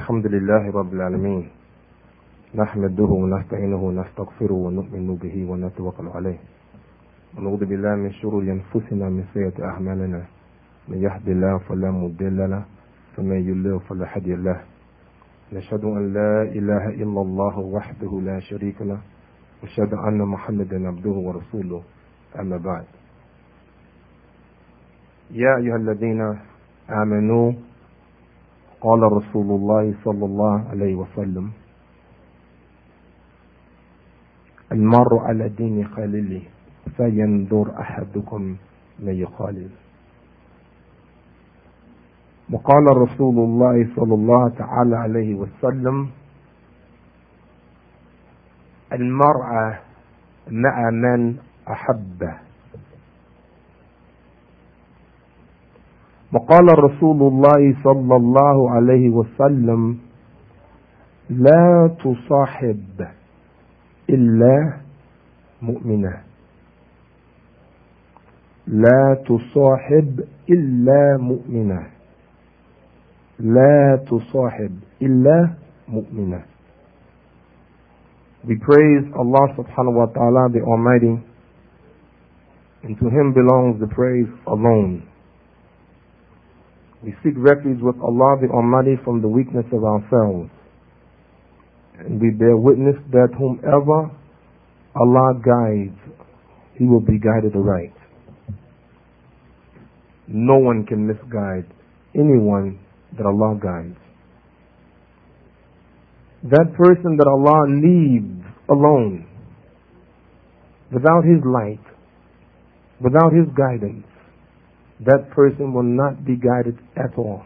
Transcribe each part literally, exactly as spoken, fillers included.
الحمد لله رب العالمين نحمده ونستعينه ونستغفره ونؤمن به ونتوكل عليه ونعوذ بالله من شرور أنفسنا من سيئات أعمالنا من يهد الله فلا مضل له ومن يضلل فلا هادي له نشهد أن لا إله إلا الله وحده لا شريك له ونشهد أن محمدا عبده ورسوله أما بعد يا أيها الذين آمنوا قال رسول الله صلى الله عليه وسلم المرء على دين خليله فينظر أحدكم من يخالل. وقال رسول الله صلى الله تعالى عليه وسلم المرء مع من أحبه. وقال رسول الله صلى الله عليه وسلم لا تصاحب إلا مؤمنة لا تصاحب إلا مؤمنة لا تصاحب إلا مؤمنة. We praise Allah subhanahu wa ta'ala the Almighty, and to Him belongs the praise alone. We seek refuge with Allah the Almighty from the weakness of ourselves. And we bear witness that whomever Allah guides, he will be guided aright. No one can misguide anyone that Allah guides. That person that Allah leaves alone, without His light, without His guidance, that person will not be guided at all.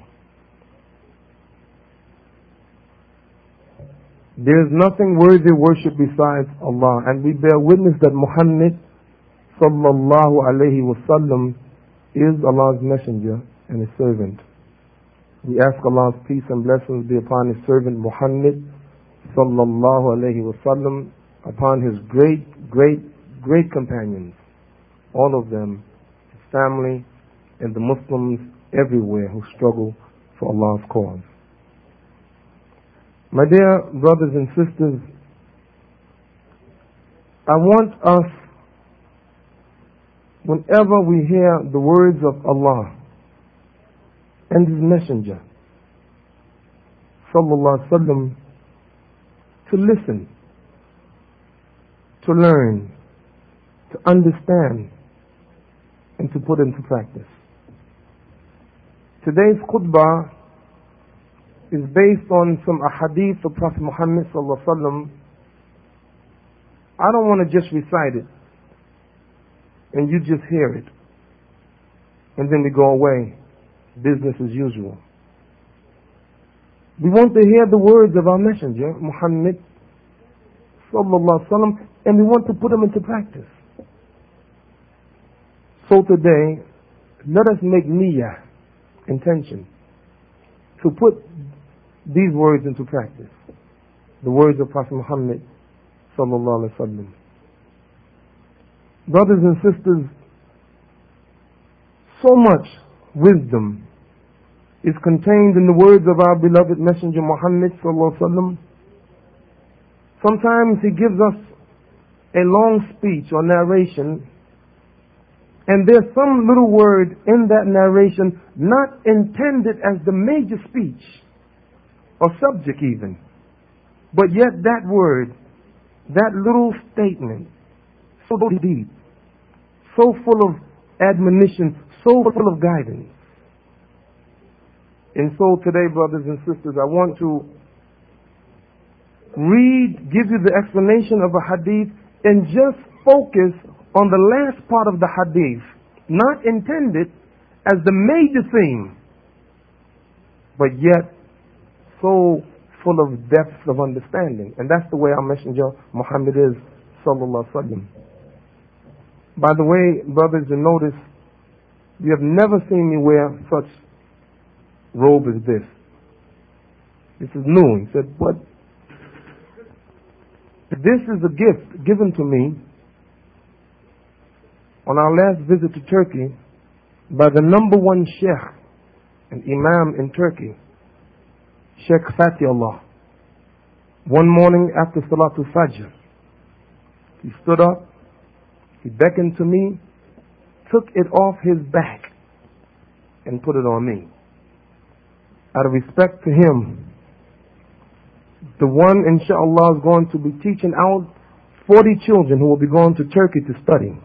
There is nothing worthy of worship besides Allah, and we bear witness that Muhammad sallallahu alayhi wasallam is Allah's messenger and His servant. We ask Allah's peace and blessings be upon His servant Muhammad sallallahu alayhi wasallam, upon his great, great, great companions, all of them, his family, and the Muslims everywhere who struggle for Allah's cause. My dear brothers and sisters, I want us, whenever we hear the words of Allah and His Messenger, sallallahu alaihi wasallam, to listen, to learn, to understand, and to put into practice. Today's khutbah is based on some ahadith of Prophet Muhammad sallallahu alaihi wasallam. I don't want to just recite it and you just hear it and then we go away, business as usual. We want to hear the words of our messenger Muhammad sallallahu alaihi wasallam, and we want to put them into practice. So today, let us make niyyah, intention, to put these words into practice. The words of Prophet Muhammad sallallahu alaihi wasallam. Brothers and sisters, so much wisdom is contained in the words of our beloved messenger Muhammad sallallahu alaihi wasallam. Sometimes he gives us a long speech or narration, and there's some little word in that narration not intended as the major speech or subject even. But yet that word, that little statement, so deep, so full of admonition, so full of guidance. And so today, brothers and sisters, I want to read, give you the explanation of a hadith, and just focus on the last part of the hadith, not intended as the major theme, but yet so full of depths of understanding. And that's the way our messenger Muhammad is, sallallahu alaihi wasallam. By the way, brothers, you notice, you have never seen me wear such robe as this. This is new. He said, what? This is a gift given to me on our last visit to Turkey by the number one sheikh and imam in Turkey, Sheikh Fatihullah. One morning after Salatul Fajr, he stood up, he beckoned to me, took it off his back, and put it on me. Out of respect to him, the one, inshallah, is going to be teaching out forty children who will be going to Turkey to study.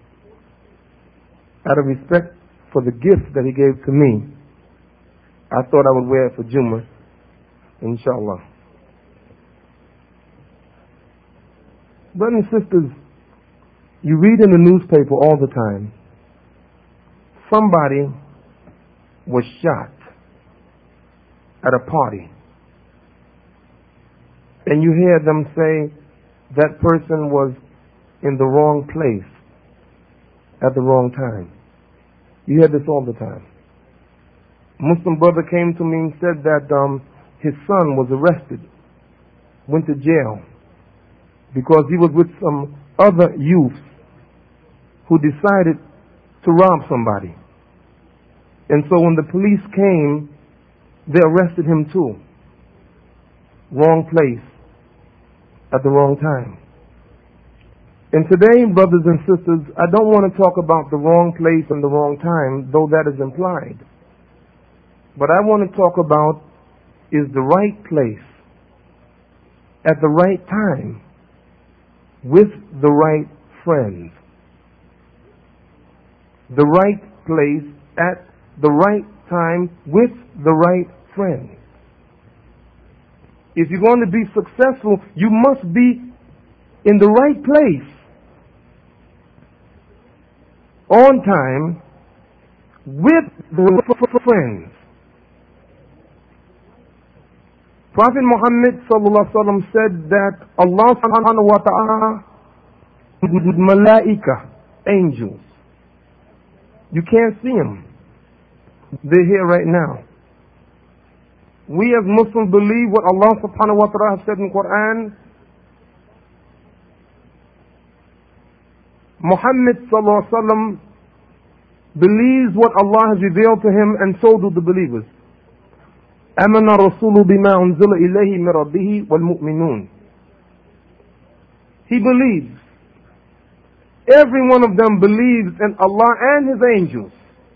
Out of respect for the gift that he gave to me, I thought I would wear it for Jummah, inshallah. Brothers and sisters, you read in the newspaper all the time, somebody was shot at a party. And you hear them say that person was in the wrong place at the wrong time. You hear this all the time. A Muslim brother came to me and said that um, his son was arrested, went to jail, because he was with some other youths who decided to rob somebody. And so when the police came, they arrested him too. Wrong place at the wrong time. And today, brothers and sisters, I don't want to talk about the wrong place and the wrong time, though that is implied. What I want to talk about is the right place at the right time with the right friends. The right place at the right time with the right friends. If you're going to be successful, you must be in the right place, on time, with the friends. Prophet Muhammad sallallahu alaihi wasallam said that Allah subhanahu wa ta'ala with malaika, angels. You can't see them. They're here right now. We as Muslims believe what Allah subhanahu wa ta'ala has said in the Quran. Muhammad sallallahu alaihi wasallam believes what Allah has revealed to him, and so do the believers. آمن الرسول بما أنزل إليه من ربه والمؤمنون. He believes. Every one of them believes in Allah and His angels.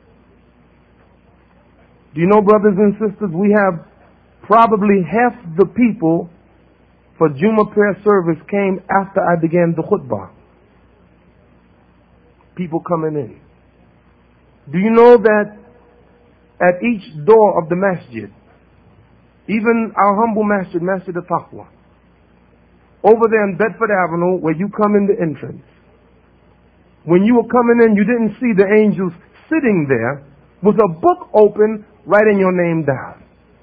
Do you know, brothers and sisters, we have probably half the people for Jummah prayer service came after I began the khutbah. People coming in. Do you know that at each door of the masjid, even our humble masjid, Masjid al-Taqwa, over there in Bedford Avenue, where you come in the entrance, when you were coming in, you didn't see the angels sitting there with a book open, writing your name down.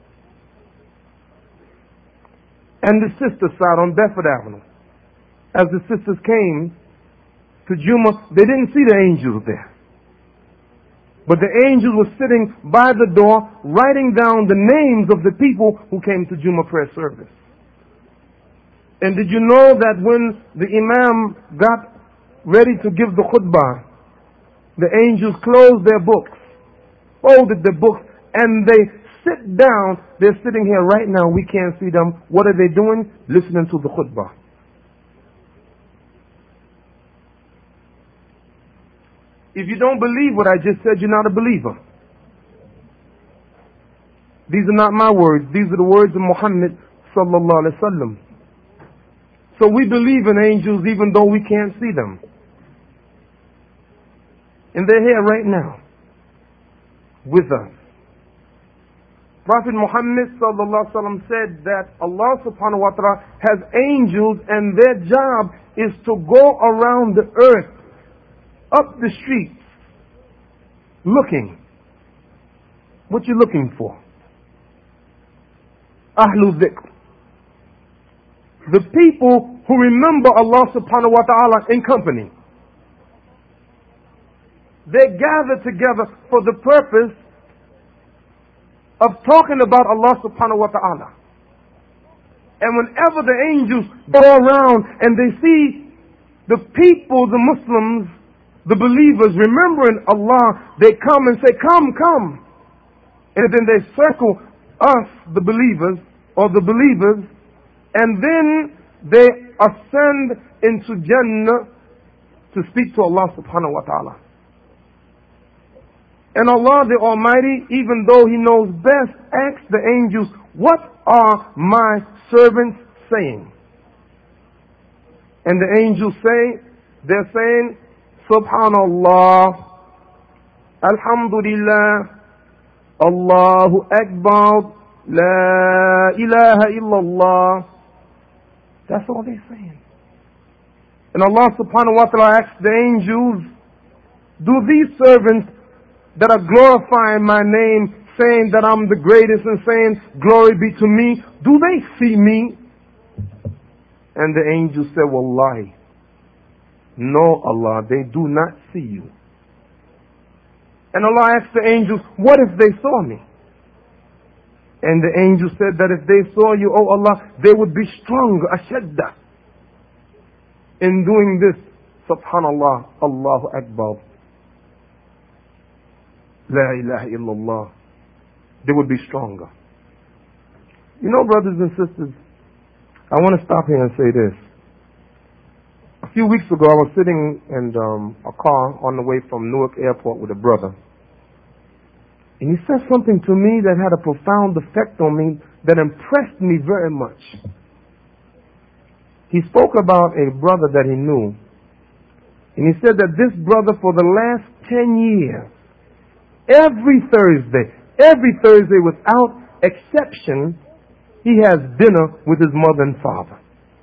And the sisters sat on Bedford Avenue. As the sisters came to Jummah, they didn't see the angels there. But the angels were sitting by the door, writing down the names of the people who came to Jummah prayer service. And did you know that when the Imam got ready to give the khutbah, the angels closed their books, folded their books, and they sit down. They're sitting here right now. We can't see them. What are they doing? Listening to the khutbah. If you don't believe what I just said, you're not a believer. These are not my words. These are the words of Muhammad sallallahu alaihi wasallam. So we believe in angels even though we can't see them. And they're here right now with us. Prophet Muhammad sallallahu alaihi wasallam said that Allah subhanahu wa ta'ala has angels, and their job is to go around the earth, up the streets, looking. What you looking for? Ahlu Dhikr. The people who remember Allah subhanahu wa ta'ala in company. They gather together for the purpose of talking about Allah subhanahu wa ta'ala. And whenever the angels go around and they see the people, the Muslims, the believers remembering Allah, they come and say, come, come. And then they circle us, the believers, or the believers, and then they ascend into Jannah to speak to Allah subhanahu wa ta'ala. And Allah the Almighty, even though He knows best, asks the angels, what are my servants saying? And the angels say, they're saying, Subhanallah, Alhamdulillah, Allahu Akbar, La ilaha illallah. That's all they're saying. And Allah subhanahu wa ta'ala asks the angels, do these servants that are glorifying my name, saying that I'm the greatest and saying glory be to me, do they see me? And the angels said, Wallahi, no Allah, they do not see you. And Allah asked the angels, what if they saw me? And the angel said that if they saw you, oh Allah, they would be strong, ashadda, in doing this. Subhanallah, Allahu Akbar, La ilaha illallah. They would be stronger. You know, brothers and sisters, I want to stop here and say this. A few weeks ago, I was sitting in um, a car on the way from Newark Airport with a brother. And he said something to me that had a profound effect on me that impressed me very much. He spoke about a brother that he knew. And he said that this brother for the last ten years, every Thursday, every Thursday without exception, he has dinner with his mother and father.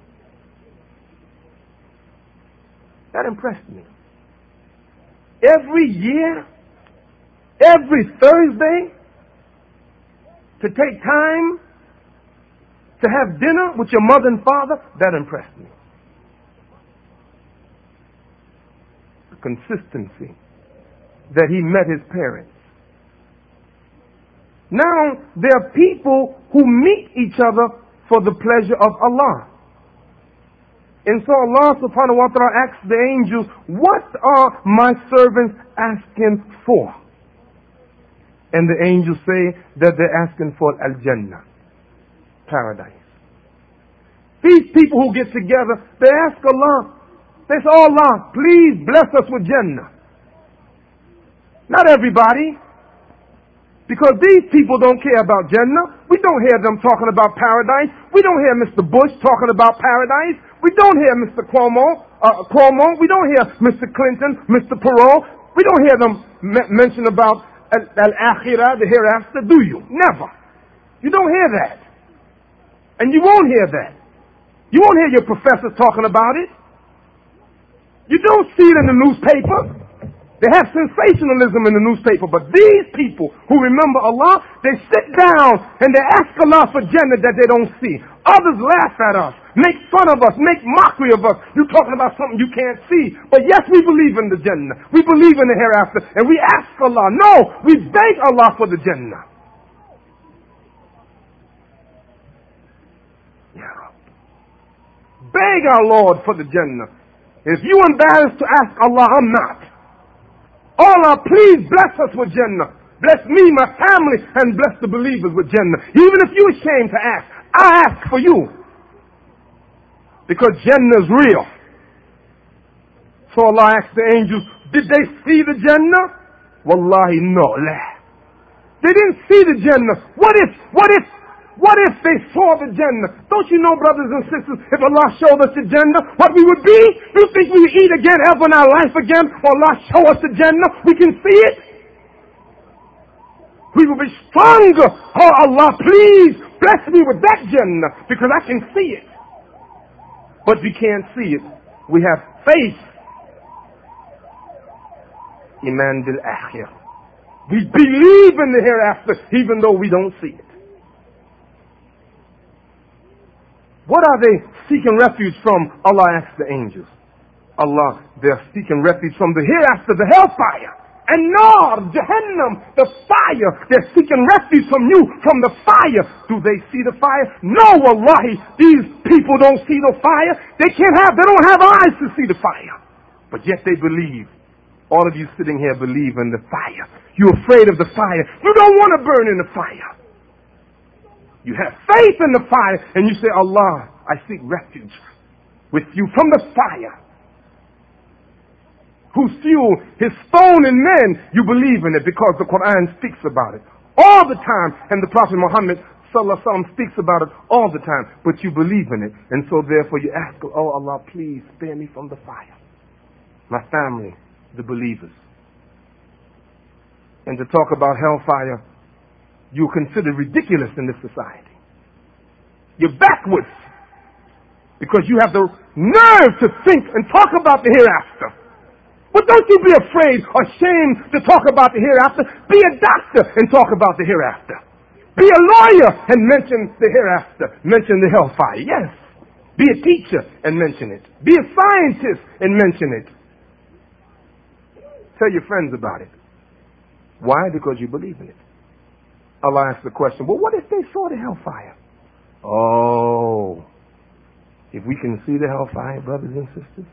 That impressed me. Every year, every Thursday, to take time to have dinner with your mother and father, that impressed me. The consistency that he met his parents. Now, there are people who meet each other for the pleasure of Allah. And so Allah subhanahu wa ta'ala asks the angels, what are my servants asking for? And the angels say that they're asking for Al-Jannah, paradise. These people who get together, they ask Allah, they say, oh Allah, please bless us with Jannah. Not everybody. Because these people don't care about Jannah. We don't hear them talking about paradise. We don't hear Mister Bush talking about paradise. We don't hear Mister Cuomo, uh, Cuomo. We don't hear Mister Clinton, Mister Perot. We don't hear them m- mention about Al-Akhirah, the hereafter, do you? Never. You don't hear that. And you won't hear that. You won't hear your professors talking about it. You don't see it in the newspaper. They have sensationalism in the newspaper, but these people who remember Allah, they sit down and they ask Allah for Jannah that they don't see. Others laugh at us, make fun of us, make mockery of us. You're talking about something you can't see. But yes, we believe in the Jannah. We believe in the hereafter. And we ask Allah. No, we beg Allah for the Jannah. Ya Rab. Beg our Lord for the Jannah. If you're embarrassed to ask Allah, I'm not. Allah, please bless us with Jannah. Bless me, my family, and bless the believers with Jannah. Even if you're ashamed to ask, I ask for you. Because Jannah is real. So Allah asked the angels, did they see the Jannah? Wallahi, no. They didn't see the Jannah. What if, what if, what if they saw the Jannah? Don't you know, brothers and sisters, if Allah showed us the Jannah, what we would be? You think we would eat again, ever in our life again? Or Allah show us the Jannah, we can see it? We will be stronger. Oh Allah, please bless me with that Jannah, because I can see it. But we can't see it. We have faith. Iman bil akhirah. We believe in the hereafter, even though we don't see it. What are they seeking refuge from? Allah asks the angels. Allah, they're seeking refuge from the hereafter, the hellfire. And Nar, Jahannam, the fire. They're seeking refuge from you, from the fire. Do they see the fire? No, wallahi. These people don't see the fire. They can't have, they don't have eyes to see the fire. But yet they believe. All of you sitting here believe in the fire. You're afraid of the fire. You don't want to burn in the fire. You have faith in the fire, and you say, Allah, I seek refuge with you from the fire. Whose fuel, his stone and men, you believe in it because the Quran speaks about it all the time, and the Prophet Muhammad sallallahu alaihi wasallam speaks about it all the time, but you believe in it, and so therefore you ask, oh Allah, please spare me from the fire, my family, the believers. And to talk about hellfire, you consider ridiculous in this society. You're backwards because you have the nerve to think and talk about the hereafter. But don't you be afraid or ashamed to talk about the hereafter. Be a doctor and talk about the hereafter. Be a lawyer and mention the hereafter. Mention the hellfire. Yes. Be a teacher and mention it. Be a scientist and mention it. Tell your friends about it. Why? Because you believe in it. Allah asks the question, well, what if they saw the hellfire? Oh, if we can see the hellfire, brothers and sisters,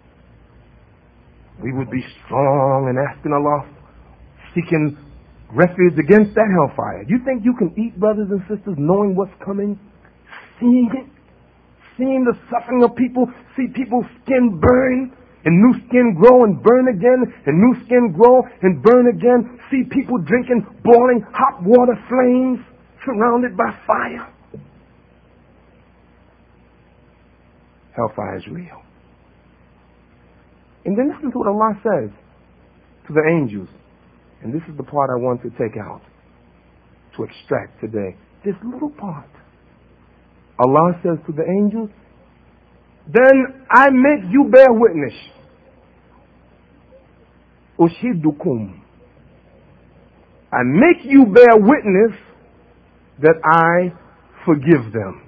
we would be strong and asking Allah, seeking refuge against that hellfire. You think you can eat, brothers and sisters, knowing what's coming, seeing it, seeing the suffering of people, see people's skin burn, and new skin grow and burn again, and new skin grow and burn again, see people drinking boiling hot water flames surrounded by fire. Hellfire is real. And then listen to what Allah says to the angels. And this is the part I want to take out, to extract today. This little part. Allah says to the angels, then I make you bear witness. Ushidukum. I make you bear witness that I forgive them.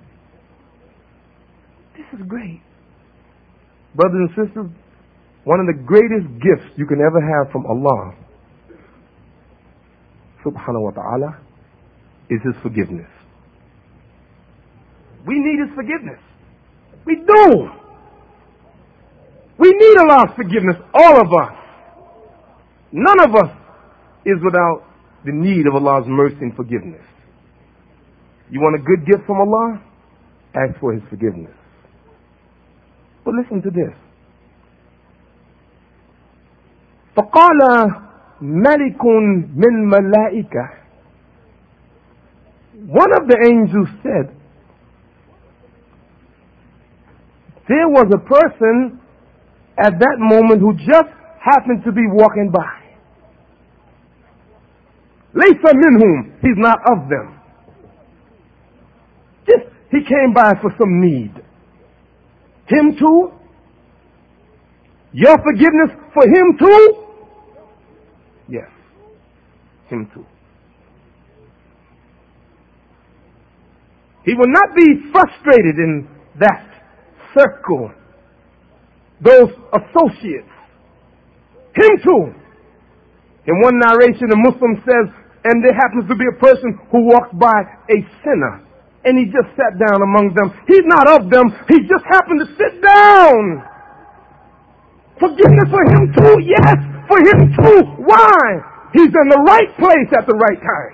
This is great. Brothers and sisters, one of the greatest gifts you can ever have from Allah, subhanahu wa ta'ala, is His forgiveness. We need His forgiveness. We do. We need Allah's forgiveness, all of us. None of us is without the need of Allah's mercy and forgiveness. You want a good gift from Allah? Ask for His forgiveness. But listen to this. فقال ملك من ملائكة. One of the angels said, there was a person at that moment who just happened to be walking by. Laysa minhum, he's not of them. Just, he came by for some need. Him too? Your forgiveness for him too? Yes, him too. He will not be frustrated in that circle, those associates. Him too. In one narration, a Muslim says, and there happens to be a person who walks by a sinner, and he just sat down among them. He's not of them. He just happened to sit down. Forgiveness for him too? Yes, for him too. Why? He's in the right place at the right time.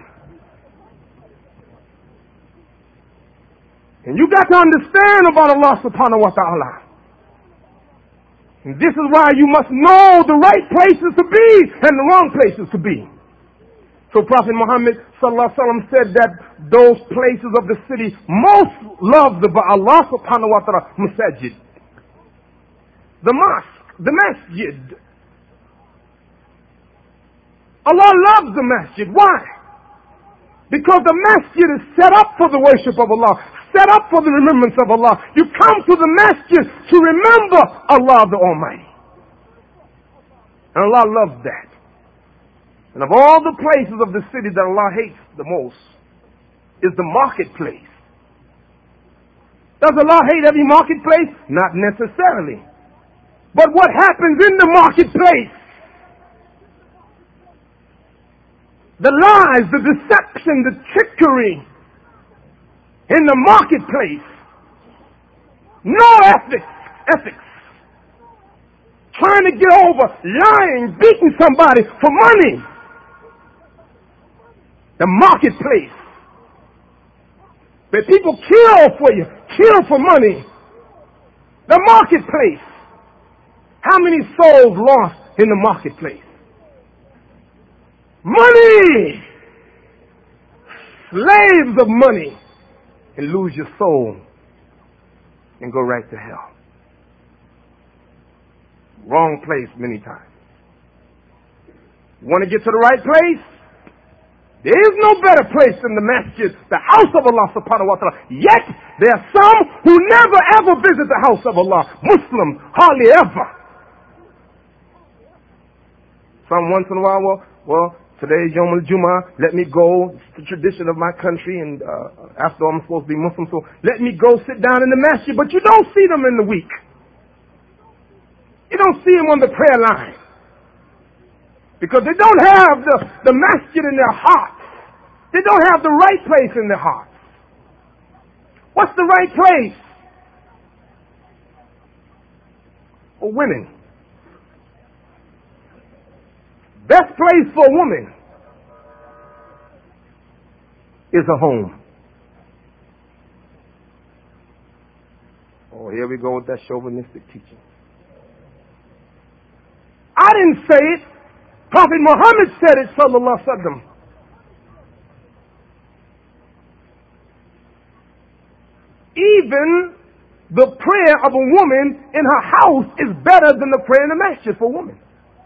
And you got to understand about Allah subhanahu wa ta'ala. And this is why you must know the right places to be and the wrong places to be. So Prophet Muhammad sallallahu alaihi wasallam said that those places of the city most loved by Allah subhanahu wa ta'ala, masajid, the mosque, the masjid. Allah loves the masjid. Why? Because the masjid is set up for the worship of Allah, set up for the remembrance of Allah. You come to the masjid to remember Allah the Almighty. And Allah loves that. And of all the places of the city that Allah hates the most is the marketplace. Does Allah hate every marketplace? Not necessarily. But what happens in the marketplace? The lies, the deception, the trickery in the marketplace. No ethics, ethics. Trying to get over, lying, beating somebody for money. The marketplace. where people kill for you, kill for money. The marketplace. How many souls lost in the marketplace? Money! Slaves of money, and lose your soul and go right to hell. Wrong place many times. You want to get to the right place? There is no better place than the masjid, the house of Allah subhanahu wa ta'ala. Yet, there are some who never ever visit the house of Allah. Muslims, hardly ever. Some once in a while, well, well today is Yom al-Jum'ah, let me go. It's the tradition of my country, and uh, after all, I'm supposed to be Muslim, so let me go sit down in the masjid. But you don't see them in the week. You don't see them on the prayer line. Because they don't have the, the masjid in their hearts. They don't have the right place in their hearts. What's the right place? For women. Best place for a woman is a home. Oh, here we go with that chauvinistic teaching. I didn't say it. Prophet Muhammad said it, sallallahu alaihi wasallam. Even the prayer of a woman in her house is better than the prayer in the masjid for a woman.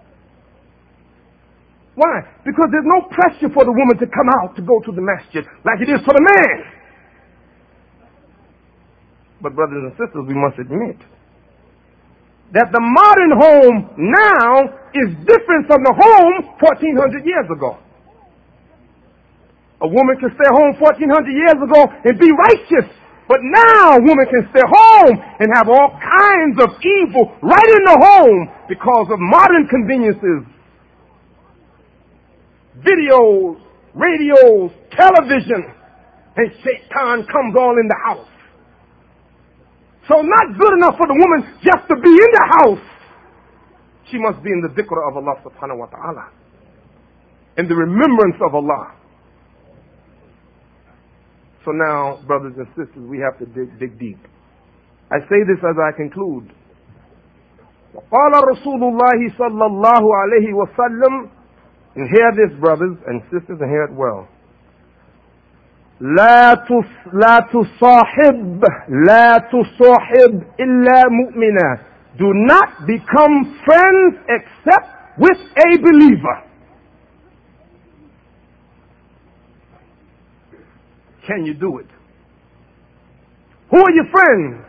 Why? Because there's no pressure for the woman to come out to go to the masjid like it is for the man. But brothers and sisters, we must admit that the modern home now is different from the home fourteen hundred years ago. A woman can stay home fourteen hundred years ago and be righteous. But now a woman can stay home and have all kinds of evil right in the home because of modern conveniences. Videos, radios, television, and Shaitan comes all in the house. So not good enough for the woman just to be in the house. She must be in the dhikr of Allah subhanahu wa ta'ala. In the remembrance of Allah. So now, brothers and sisters, we have to dig, dig deep. I say this as I conclude. وقال رسول الله صلى الله عليه وسلم, and hear this, brothers and sisters, and hear it well. لا تص لا تصاحب لا تصاحب إلا مؤمنا. Do not become friends except with a believer. Can you do it? Who are your friends?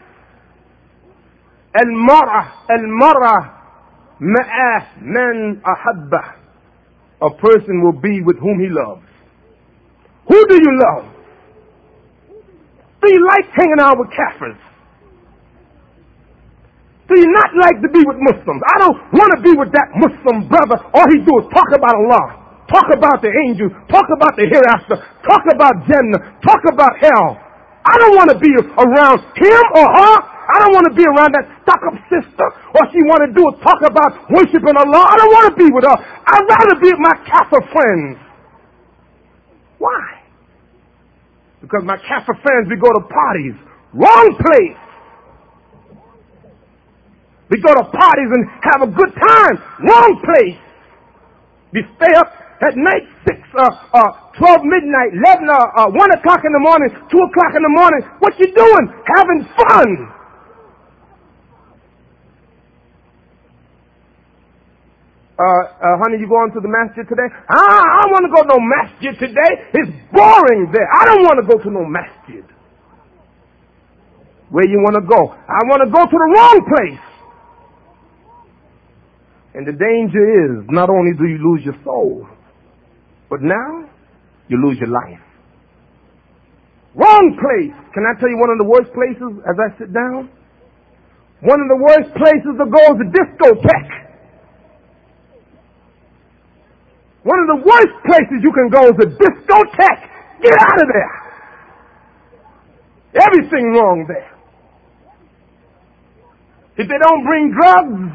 المرأة المرأة مع من أحبه. A person will be with whom he loves. Who do you love? Do you like hanging out with Kafirs? Do you not like to be with Muslims? I don't want to be with that Muslim brother. All he do is talk about Allah, talk about the angels, talk about the hereafter, talk about Jannah, talk about hell. I don't want to be around him or her. I don't want to be around that stuck-up sister. All she want to do is talk about worshiping Allah. I don't want to be with her. I'd rather be with my Kafir friends. Why? Because my Kafir friends, we go to parties. Wrong place. We go to parties and have a good time. Wrong place. We stay up at night, six, uh, uh, twelve midnight, eleven, uh, uh, one o'clock in the morning, two o'clock in the morning. What you doing? Having fun. Uh, uh, honey, you going to the masjid today? Ah, I don't want to go to no masjid today. It's boring there. I don't want to go to no masjid. Where you want to go? I want to go to the wrong place. And the danger is, not only do you lose your soul, but now you lose your life. Wrong place. Can I tell you one of the worst places as I sit down? One of the worst places to go is a discotheque. One of the worst places you can go is a discotheque. Get out of there. Everything wrong there. If they don't bring drugs,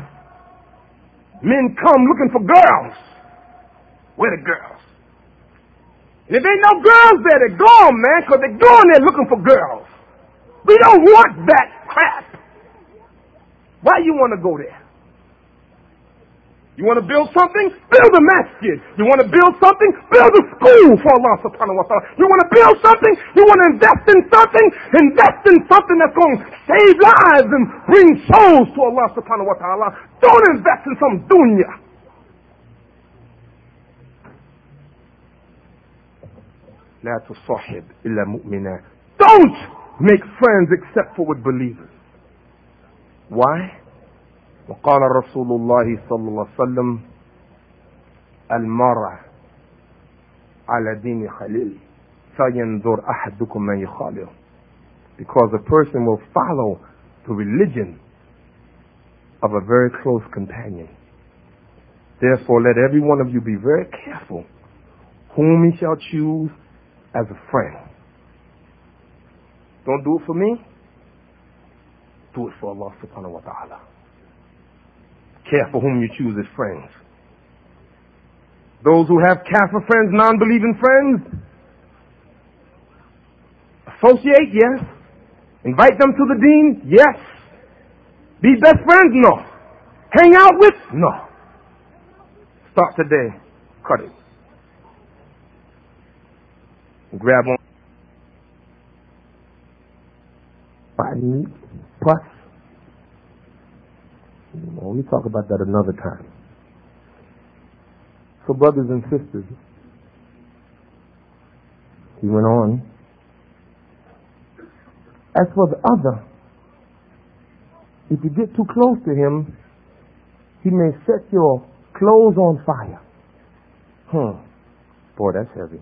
men come looking for girls. Where the girls? And if ain't no girls there, they're gone, man, because they're going there looking for girls. We don't want that crap. Why you want to go there? You want to build something? Build a masjid. You want to build something? Build a school for Allah subhanahu wa ta'ala. You want to build something? You want to invest in something? Invest in something that's going to save lives and bring souls to Allah subhanahu wa ta'ala. Don't invest in some dunya. La tusahib illa mu'mina. Don't make friends except for with believers. Why? وقال رسول الله صلى الله عليه وسلم المرء على دين خليل فينظر أحدكم من يخالل. Because a person will follow the religion of a very close companion. Therefore, let every one of you be very careful whom he shall choose as a friend. Don't do it for me. Do it for Allah subhanahu wa ta'ala. Careful whom you choose as friends. Those who have kafir friends, non-believing friends, associate, yes. Invite them to the deen, yes. Be best friends, no. Hang out with, no. Start today. Cut it. Grab on. Body, plus. Well, we talk about that another time. So, brothers and sisters, he went on. As for the other, if you get too close to him, he may set your clothes on fire. Hmm. Boy, that's heavy.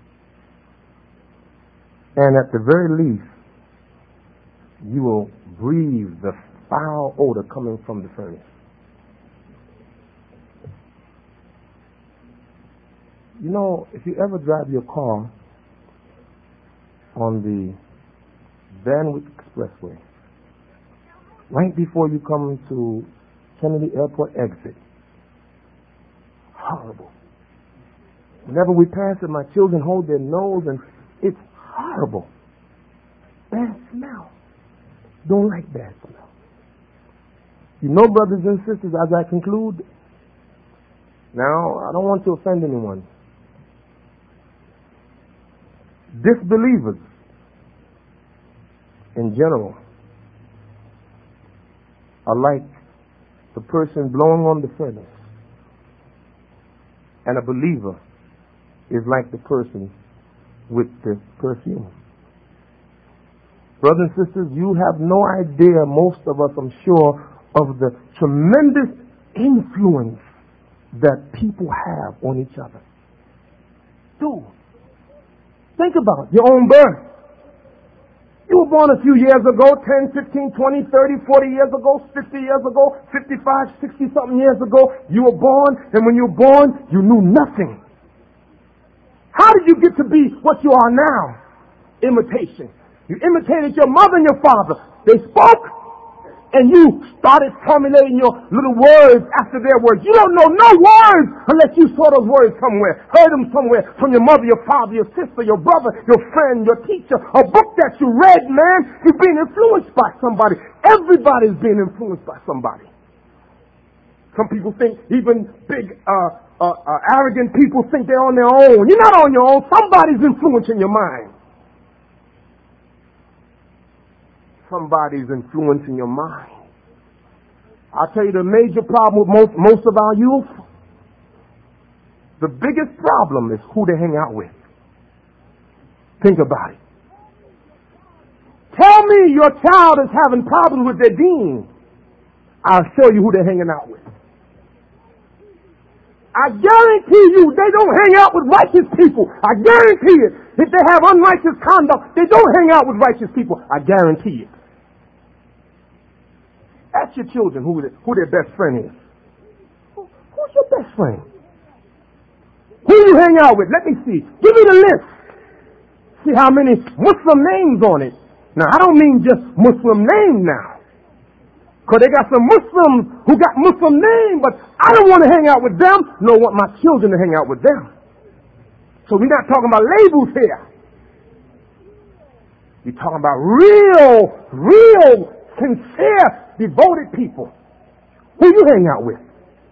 And at the very least, you will breathe the foul odor coming from the furnace. You know, if you ever drive your car on the Vanwick Expressway, right before you come to Kennedy Airport exit, horrible. Whenever we pass it, my children hold their nose, and it's horrible. Bad smell. Don't like bad smell. You know, brothers and sisters, as I conclude, now, I don't want to offend anyone. Disbelievers, in general, are like the person blowing on the furnace. And a believer is like the person with the perfume. Brothers and sisters, you have no idea, most of us, I'm sure, of the tremendous influence that people have on each other. Dude, think about your own birth. You were born a few years ago, ten, fifteen, twenty, thirty, forty years ago, fifty years ago, fifty-five, sixty something years ago. You were born, and when you were born, you knew nothing. How did you get to be what you are now? Imitation. You imitated your mother and your father. They spoke, and you started formulating your little words after their words. You don't know no words unless you saw those words somewhere, heard them somewhere from your mother, your father, your sister, your brother, your friend, your teacher, a book that you read, man. You're being influenced by somebody. Everybody's being influenced by somebody. Some people think, even big, uh, uh, uh, arrogant people think they're on their own. You're not on your own. Somebody's influencing your mind. Somebody's influencing your mind. I'll tell you the major problem with most, most of our youth. The biggest problem is who they hang out with. Think about it. Tell me your child is having problems with their deen. I'll show you who they're hanging out with. I guarantee you they don't hang out with righteous people. I guarantee it. If they have unrighteous conduct, they don't hang out with righteous people. I guarantee it. Ask your children who, the, who their best friend is. Who, who's your best friend? Who you hang out with? Let me see. Give me the list. See how many Muslim names on it. Now, I don't mean just Muslim name now. Because they got some Muslims who got Muslim name, but I don't want to hang out with them, nor want my children to hang out with them. So we're not talking about labels here. We're talking about real, real, sincere, devoted people. Who you hang out with?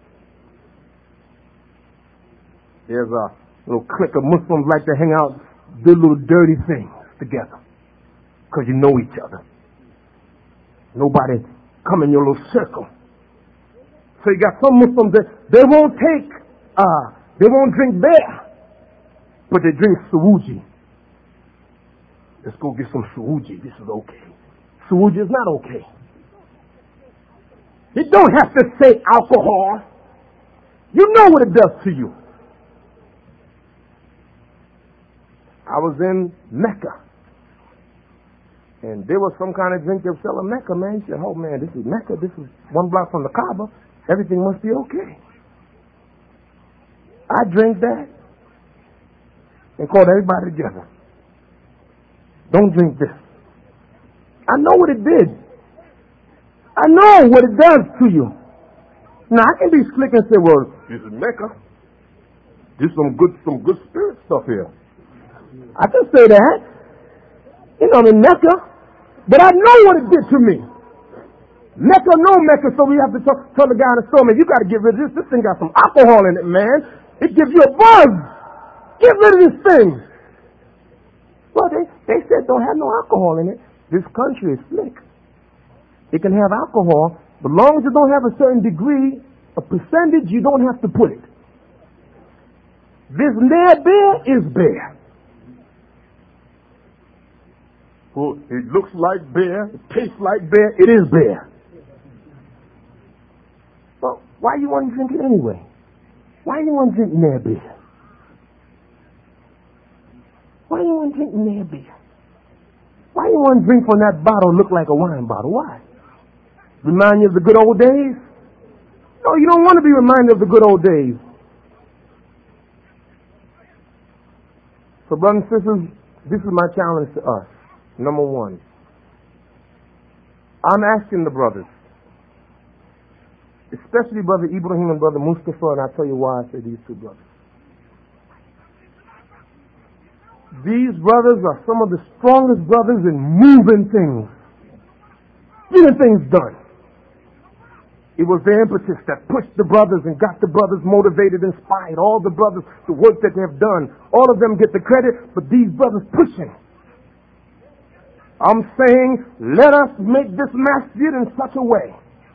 There's a little clique of Muslims like to hang out, do little dirty things together. Because you know each other. Nobody come in your little circle. So you got some Muslims that they won't take, uh, they won't drink beer, but they drink Suwuji. Let's go get some Suwuji. This is okay. Suwuji is not okay. You don't have to say alcohol. You know what it does to you. I was in Mecca, and there was some kind of drink they were selling Mecca, man. You said, oh man, this is Mecca. This is one block from the Kaaba. Everything must be okay. I drank that and called everybody together. Don't drink this. I know what it did. I know what it does to you. Now I can be slick and say, well, this is Mecca. There's some good, some good spirit stuff here. I can say that. You know, I'm in Mecca. But I know what it did to me. Mecca, no Mecca, so we have to tell, tell the guy in the store, man, you got to get rid of this. This thing got some alcohol in it, man. It gives you a buzz. Get rid of this thing. Well, they, they said don't have no alcohol in it. This country is slick. It can have alcohol, but as long as it don't have a certain degree, a percentage, you don't have to put it. This near beer is beer. Well, it looks like beer, it tastes like beer, it is beer. Well, why you want to drink it anyway? Why you want to drink near beer? Why you want to drink near beer? Why you want to drink from that bottle look like a wine bottle? Why? Remind you of the good old days? No, you don't want to be reminded of the good old days. So brothers and sisters, this is my challenge to us. Number one, I'm asking the brothers, especially Brother Ibrahim and Brother Mustafa, and I'll tell you why I say these two brothers. These brothers are some of the strongest brothers in moving things, getting things done. It was their impetus that pushed the brothers and got the brothers motivated, inspired. All the brothers, the work that they have done, all of them get the credit, but these brothers pushing. I'm saying, let us make this masjid in such a way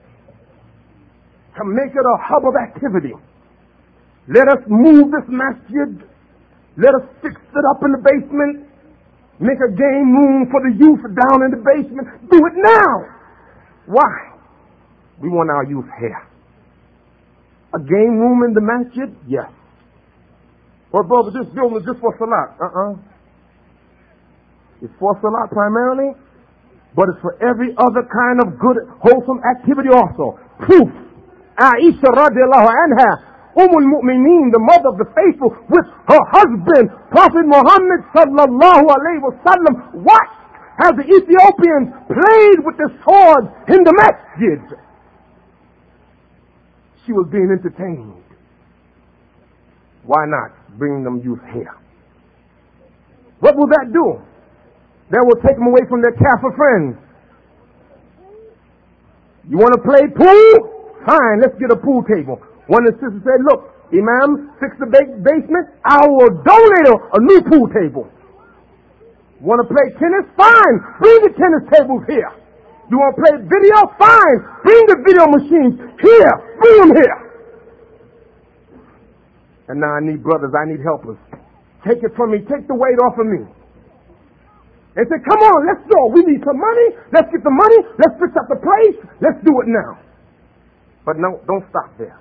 to make it a hub of activity. Let us move this masjid. Let us fix it up in the basement. Make a game room for the youth down in the basement. Do it now. Why? We want our youth here. A game room in the masjid? Yes. Well, brother, this building is just for salat. Uh-uh. It's for salat primarily, but it's for every other kind of good, wholesome activity also. Proof. Aisha radiallahu anha, Ummul Mu'mineen, the mother of the faithful, with her husband, Prophet Muhammad sallallahu alayhi wa sallam, watched how the Ethiopians played with the swords in the masjid. She was being entertained. Why not bring them youth here? What will that do? That will take them away from their Kafir friends. You want to play pool? Fine, let's get a pool table. One of the sisters said, look, Imam, fix the ba- basement. I will donate a, a new pool table. Want to play tennis? Fine, bring the tennis tables here. You want to play video? Fine, bring the video machines here. Bring them here. And now I need brothers, I need helpers. Take it from me, take the weight off of me. They said, come on, let's go. We need some money. Let's get the money. Let's fix up the place. Let's do it now. But no, don't stop there.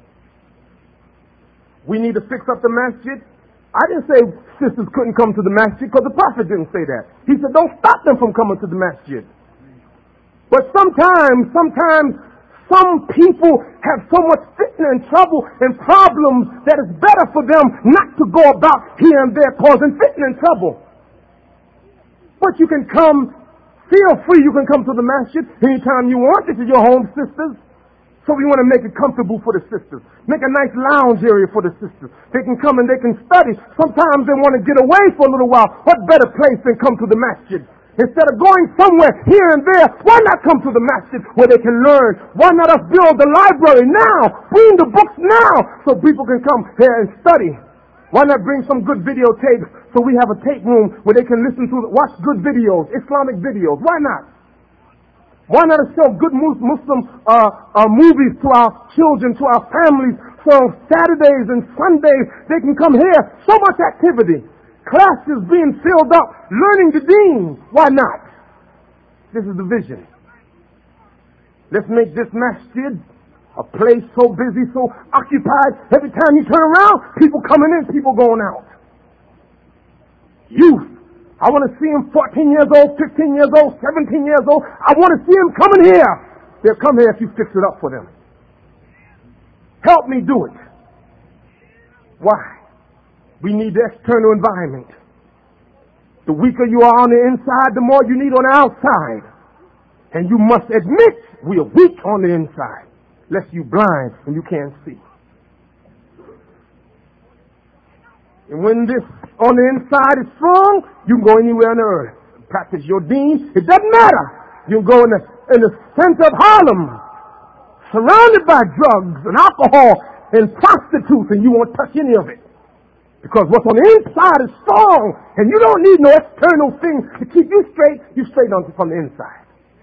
We need to fix up the masjid. I didn't say sisters couldn't come to the masjid because the Prophet didn't say that. He said, don't stop them from coming to the masjid. But sometimes, sometimes some people have so much fitna and trouble and problems that it's better for them not to go about here and there causing fitna and trouble. But you can come, feel free, you can come to the masjid anytime you want. This is your home, sisters. So we want to make it comfortable for the sisters. Make a nice lounge area for the sisters. They can come and they can study. Sometimes they want to get away for a little while. What better place than come to the masjid? Instead of going somewhere here and there, why not come to the masjid where they can learn? Why not us build the library now? Bring the books now so people can come here and study. Why not bring some good videotapes so we have a tape room where they can listen to, watch good videos, Islamic videos? Why not? Why not show good Muslim uh, uh, movies to our children, to our families, so Saturdays and Sundays they can come here? So much activity. Classes being filled up, learning the deen. Why not? This is the vision. Let's make this masjid a place so busy, so occupied. Every time you turn around, people coming in, people going out. Youth. I want to see them fourteen years old, fifteen years old, seventeen years old. I want to see them coming here. They'll come here if you fix it up for them. Help me do it. Why? We need the external environment. The weaker you are on the inside, the more you need on the outside. And you must admit we are weak on the inside, lest you blind and you can't see. And when this on the inside is strong, you can go anywhere on the earth. Practice your deen. It doesn't matter. You can go in the, in the center of Harlem, surrounded by drugs and alcohol and prostitutes, and you won't touch any of it. Because what's on the inside is strong, and you don't need no external thing to keep you straight. You straight on from the inside.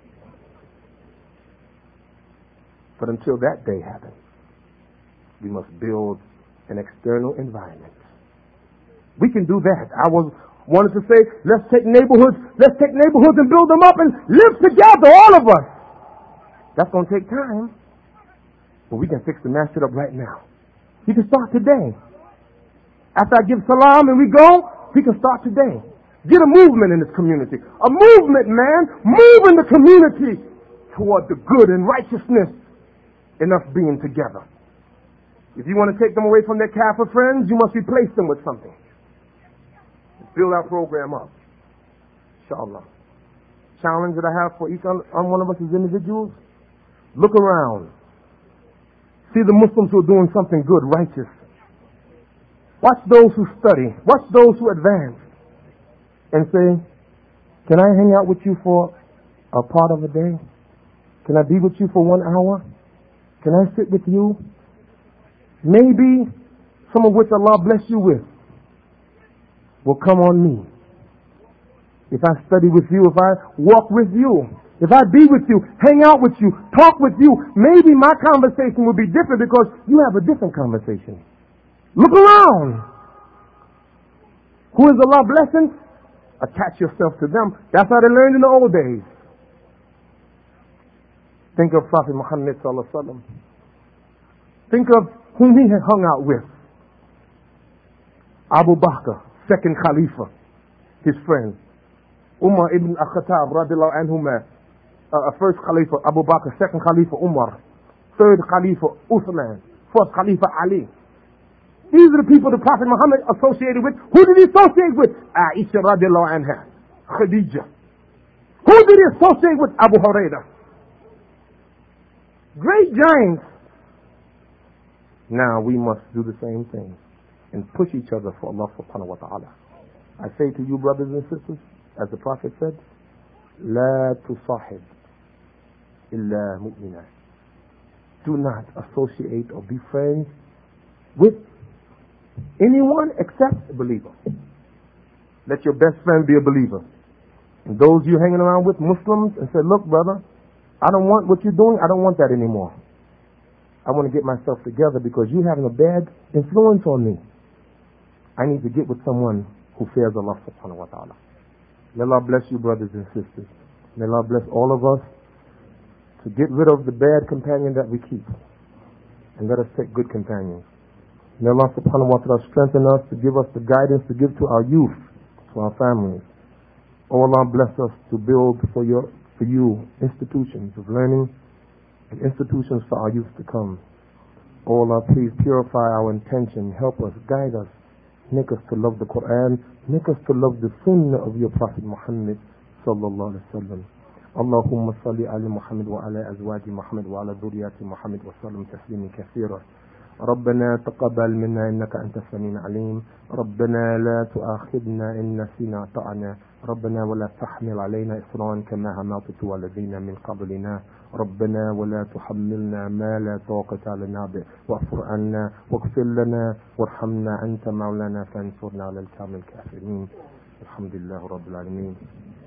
But until that day happens, we must build an external environment. We can do that. I was wanted to say, let's take neighborhoods, let's take neighborhoods and build them up and live together, all of us. That's going to take time. But we can fix the masjid up right now. We can start today. After I give salam and we go, we can start today. Get a movement in this community. A movement, man. Move in the community toward the good and righteousness in us being together. If you want to take them away from their kafir friends, you must replace them with something. Build our program up. Inshallah. Challenge that I have for each on one of us as individuals. Look around. See the Muslims who are doing something good, righteous. Watch those who study. Watch those who advance. And say, can I hang out with you for a part of a day? Can I be with you for one hour? Can I sit with you? Maybe some of which Allah bless you with will come on me. If I study with you, if I walk with you, if I be with you, hang out with you, talk with you, maybe my conversation will be different because you have a different conversation. Look around. Who is Allah blessing? Attach yourself to them. That's how they learned in the old days. Think of Prophet Muhammad sallallahu alaihi wasallam. Think of whom he had hung out with. Abu Bakr, second Khalifa, his friend. Umar ibn al-Khattab, radiallahu anhuma, uh, first Khalifa, Abu Bakr, second Khalifa, Umar, third Khalifa, Uthman, fourth Khalifa, Ali. These are the people the Prophet Muhammad associated with. Who did he associate with? Aisha radiallahu anha, Khadija. Who did he associate with? Abu Hurairah. Great giants. Now we must do the same thing and push each other for Allah subhanahu wa ta'ala. I say to you, brothers and sisters, as the Prophet said, لا تصاحب إلا مؤمنا. Do not associate or be friends with anyone except a believer. Let your best friend be a believer. And those you hanging around with, Muslims, and say, look, brother, I don't want what you're doing. I don't want that anymore. I want to get myself together because you're having a bad influence on me. I need to get with someone who fears Allah subhanahu wa ta'ala. May Allah bless you, brothers and sisters. May Allah bless all of us to get rid of the bad companion that we keep and let us take good companions. May Allah subhanahu wa ta'ala strengthen us to give us the guidance to give to our youth, to our families. Oh Allah, bless us to build for your for you institutions of learning and institutions for our youth to come. Oh Allah, please purify our intention, help us, guide us, make us to love the Quran, make us to love the Sunnah of your Prophet Muhammad sallallahu alaihi wasallam. اللهم صل على محمد وعلى أزواج محمد وعلى ذريات محمد وسلم تسليما كثيرا. ربنا تقبل منا إنك أنت السميع العليم. ربنا لا تؤاخذنا إن نسينا أطعنا. ربنا ولا تحمل علينا إصرا كما حملت والذين من قبلنا. ربنا ولا تحملنا ما لا طاقة لنا به واعف عنا واغفر لنا وارحمنا أنت مولانا فانصرنا على القوم الكافرين. الحمد لله رب العالمين.